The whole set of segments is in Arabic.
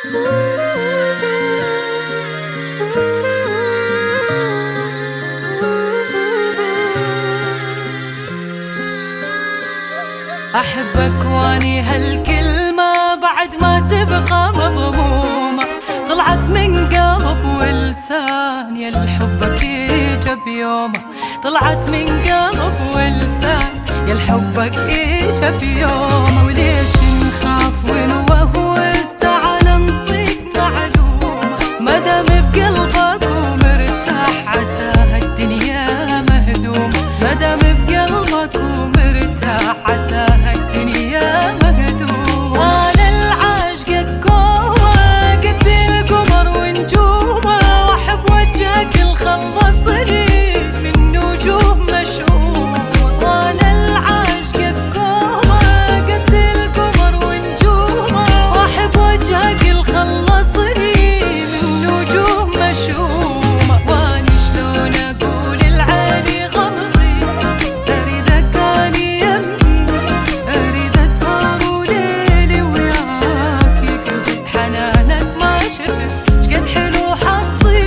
أحبك واني هالكلمة بعد ما تبقى مضمومة، طلعت من قلب ولسان يا الحبك إجا بيومه، طلعت من قلب ولسان يا الحبك إجا بيومه. وليش نخاف ونوه واستعال نطيق معلومة، مدام بقلبك ومرتاح عساها الدنيا مهدومة، مدام بقلبك ومرتاح عساها الدنيا مهدومة. وانا العاشقك قوة قد القمر ونجومه، واحب وجهك الخلصني من نجوم مشؤومة. وانا العاشقك قوة قد القمر ونجومه، واحب وجهك الخلصني من نجوم مشؤومة. واني شلون اقول العيني غمضي، اريدك اني يمي، اريد اسهر وليلي وياك يقضي، حنانك ما شفت شقد حلو حظي.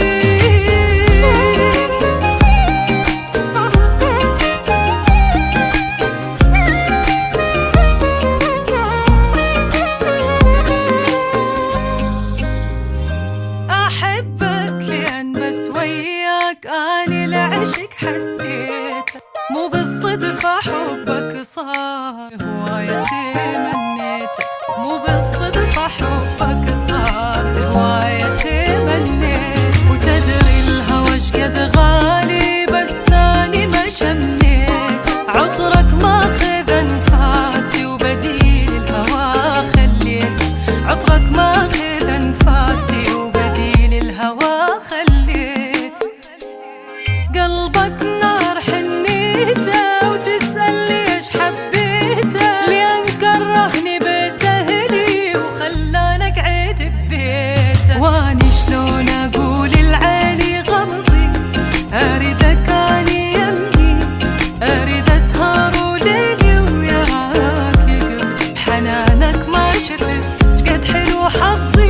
احبك لان بس وياك اني العشق حسيته، مو بالصدفة حبك صار هوايتي منيته، مو بالصدفة حبك صار هوايتي منيته. وتدري الهوى شقد غالي بس اني ما شميت، عطرك ماخذ انفاسي وبديل الهوى خليت، عطرك ماخذ انفاسي وبديل الهوى خليت. قلبك نار حنيته وتسأل ليش حبيته، لين كرهني بيت أهلي وخلاني أقعد ببيته. واني شلون أقول العيني غمضي، أريدك أني يمي، أريد أسهر وليلي وياك يقضي، بحنانك ما شفت شقد حلو حظي.